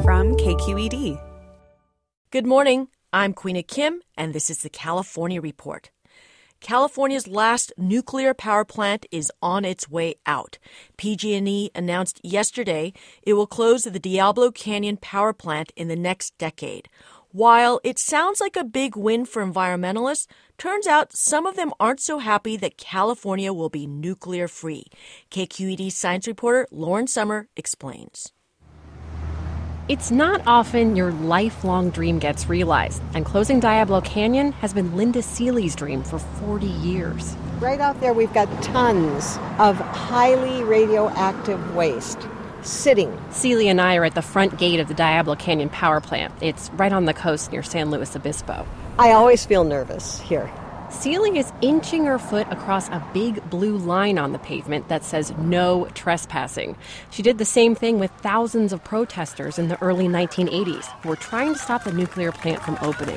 from KQED. Good morning. I'm Queena Kim, and this is the California Report. California's last nuclear power plant is on its way out. PG&E announced yesterday it will close the Diablo Canyon power plant in the next decade. While it sounds like a big win for environmentalists, turns out some of them aren't so happy that California will be nuclear-free. KQED science reporter Lauren Sommer explains. It's not often your lifelong dream gets realized, and closing Diablo Canyon has been Linda Seeley's dream for 40 years. Right out there, we've got tons of highly radioactive waste sitting. Seeley and I are at the front gate of the Diablo Canyon power plant. It's right on the coast near San Luis Obispo. I always feel nervous here. Seeley is inching her foot across a big blue line on the pavement that says no trespassing. She did the same thing with thousands of protesters in the early 1980s who were trying to stop the nuclear plant from opening.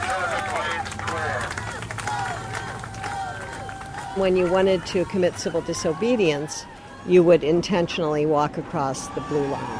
When you wanted to commit civil disobedience, you would intentionally walk across the blue line.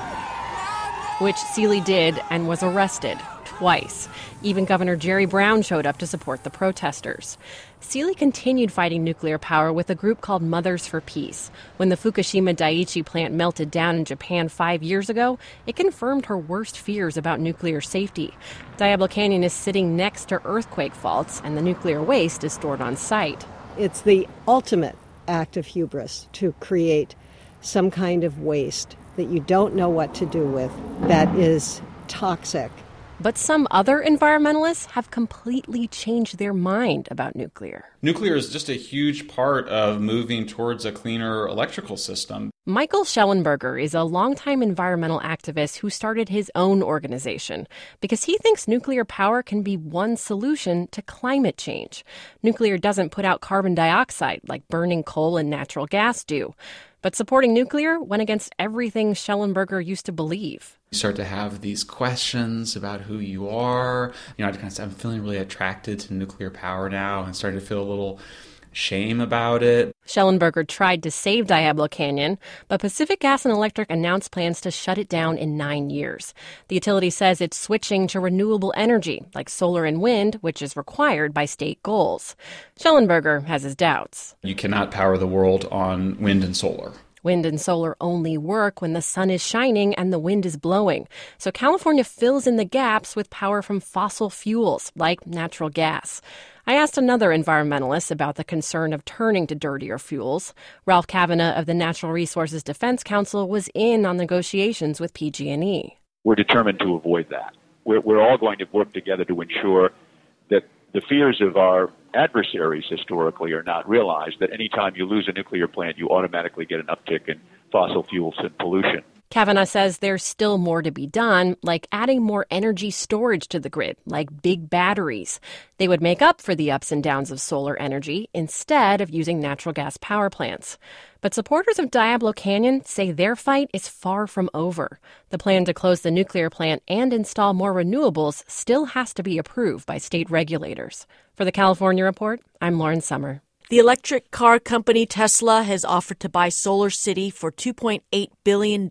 Which Seeley did and was arrested twice. Even Governor Jerry Brown showed up to support the protesters. Seeley continued fighting nuclear power with a group called Mothers for Peace. When the Fukushima Daiichi plant melted down in Japan 5 years ago, it confirmed her worst fears about nuclear safety. Diablo Canyon is sitting next to earthquake faults, and the nuclear waste is stored on site. It's the ultimate act of hubris to create some kind of waste that you don't know what to do with, that is toxic. But some other environmentalists have completely changed their mind about nuclear. Nuclear is just a huge part of moving towards a cleaner electrical system. Michael Schellenberger is a longtime environmental activist who started his own organization because he thinks nuclear power can be one solution to climate change. Nuclear doesn't put out carbon dioxide like burning coal and natural gas do. But supporting nuclear went against everything Schellenberger used to believe. You start to have these questions about who you are. I'm feeling really attracted to nuclear power now and starting to feel a little shame about it. Schellenberger tried to save Diablo Canyon, but Pacific Gas and Electric announced plans to shut it down in 9 years. The utility says it's switching to renewable energy, like solar and wind, which is required by state goals. Schellenberger has his doubts. You cannot power the world on wind and solar. Wind and solar only work when the sun is shining and the wind is blowing. So California fills in the gaps with power from fossil fuels, like natural gas. I asked another environmentalist about the concern of turning to dirtier fuels. Ralph Kavanagh of the Natural Resources Defense Council was in on negotiations with PG&E. We're determined to avoid that. We're all going to work together to ensure that the fears of our adversaries historically are not realized, that anytime you lose a nuclear plant, you automatically get an uptick in fossil fuels and pollution. Kavanagh says there's still more to be done, like adding more energy storage to the grid, like big batteries. They would make up for the ups and downs of solar energy instead of using natural gas power plants. But supporters of Diablo Canyon say their fight is far from over. The plan to close the nuclear plant and install more renewables still has to be approved by state regulators. For the California Report, I'm Lauren Sommer. The electric car company Tesla has offered to buy SolarCity for $2.8 billion.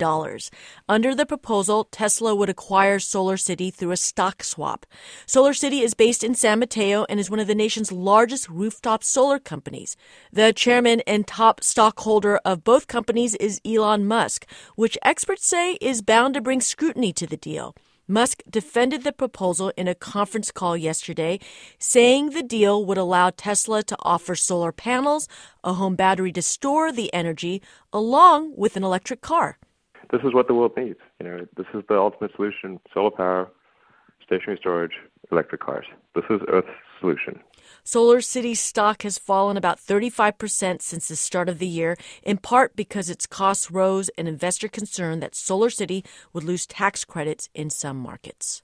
Under the proposal, Tesla would acquire SolarCity through a stock swap. SolarCity is based in San Mateo and is one of the nation's largest rooftop solar companies. The chairman and top stockholder of both companies is Elon Musk, which experts say is bound to bring scrutiny to the deal. Musk defended the proposal in a conference call yesterday, saying the deal would allow Tesla to offer solar panels, a home battery to store the energy, along with an electric car. This is what the world needs. This is the ultimate solution: solar power, stationary storage, electric cars. This is Earth's solution. SolarCity stock has fallen about 35% since the start of the year, in part because its costs rose and investor concern that SolarCity would lose tax credits in some markets.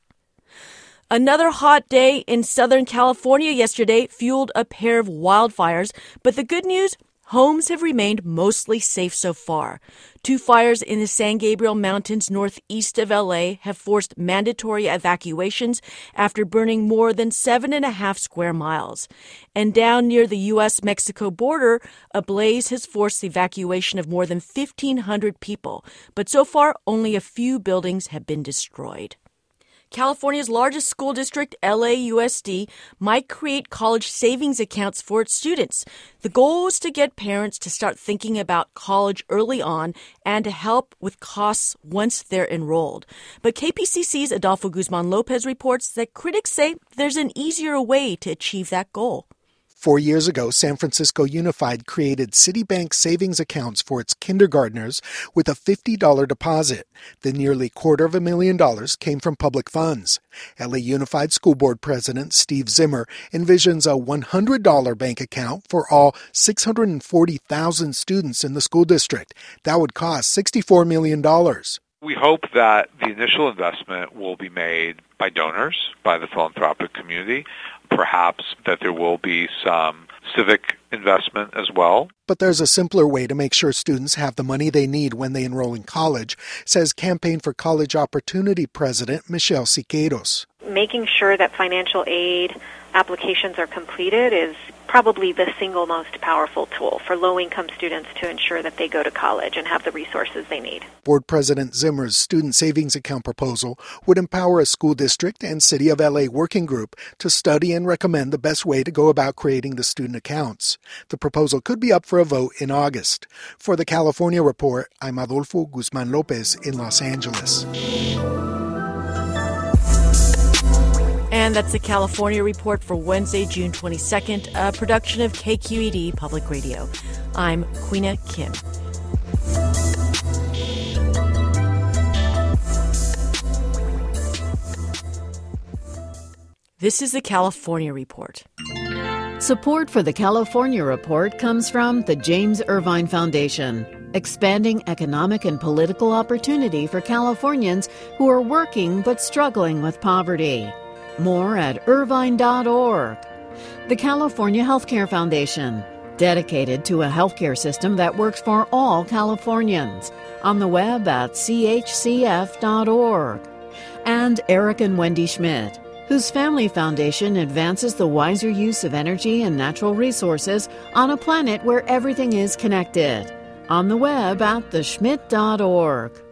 Another hot day in Southern California yesterday fueled a pair of wildfires, but the good news, homes have remained mostly safe so far. 2 fires in the San Gabriel Mountains northeast of LA have forced mandatory evacuations after burning more than 7.5 square miles. And down near the U.S.-Mexico border, a blaze has forced the evacuation of more than 1,500 people. But so far, only a few buildings have been destroyed. California's largest school district, LAUSD, might create college savings accounts for its students. The goal is to get parents to start thinking about college early on and to help with costs once they're enrolled. But KPCC's Adolfo Guzman Lopez reports that critics say there's an easier way to achieve that goal. 4 years ago, San Francisco Unified created Citibank savings accounts for its kindergartners with a $50 deposit. The nearly $250,000 came from public funds. LA Unified School Board President Steve Zimmer envisions a $100 bank account for all 640,000 students in the school district. That would cost $64 million. We hope that the initial investment will be made by donors, by the philanthropic community, perhaps that there will be some civic investment as well. But there's a simpler way to make sure students have the money they need when they enroll in college, says Campaign for College Opportunity President Michelle Siqueiros. Making sure that financial aid applications are completed is probably the single most powerful tool for low-income students to ensure that they go to college and have the resources they need. Board President Zimmer's student savings account proposal would empower a school district and City of LA working group to study and recommend the best way to go about creating the student accounts. The proposal could be up for a vote in August. For the California Report, I'm Adolfo Guzman Lopez in Los Angeles. And that's the California Report for Wednesday, June 22nd, a production of KQED Public Radio. I'm Queena Kim. This is the California Report. Support for the California Report comes from the James Irvine Foundation, expanding economic and political opportunity for Californians who are working but struggling with poverty. More at irvine.org. The California Healthcare Foundation, dedicated to a healthcare system that works for all Californians. On the web at chcf.org. And Eric and Wendy Schmidt, whose family foundation advances the wiser use of energy and natural resources on a planet where everything is connected. On the web at theschmidt.org.